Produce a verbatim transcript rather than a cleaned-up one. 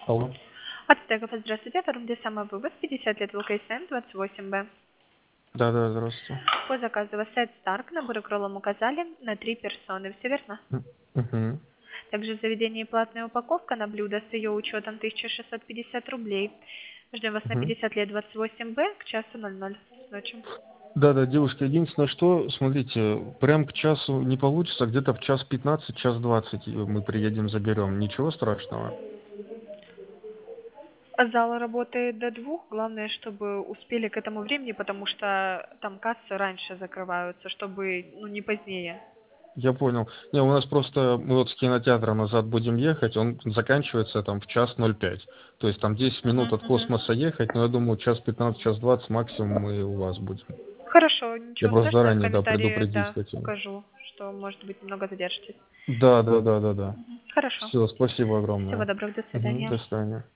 Алло. Ацтеков, здравствуйте. Форум «Где самый вывоз?» пятьдесят лет ВКСМ, двадцать восемь Б. Да, да, здравствуйте. По заказу вас сайт Старк, набор кролом указали на три персоны. Все верно? М, мгм. Также в заведении платная упаковка на блюдо с ее учетом тысяча шестьсот пятьдесят рублей. Ждем вас на Мгм. пятьдесят лет двадцать восемь Б к часу ноль ноль ночи. Да, да, девушка, единственное, что, смотрите, прям к часу не получится, где-то в час пятнадцать, час двадцать мы приедем, заберем. Ничего страшного. А зал работает до двух. Главное, чтобы успели к этому времени, потому что там кассы раньше закрываются, чтобы ну, не позднее. Я понял. Не, у нас просто, мы вот с кинотеатра назад будем ехать, он заканчивается там в час ноль пять. То есть там десять минут Мгм, от мгм. космоса ехать, но я думаю, час пятнадцать, час двадцать максимум мы у вас будем. Хорошо, Я ничего просто страшного, я в заранее, да, комментарии, предупредить да, хотел. укажу, что, может быть, немного задержитесь. Да, да, да, да, да. Мгм. Хорошо. Все, спасибо Всего огромное. доброго, до Мгм, свидания. до свидания.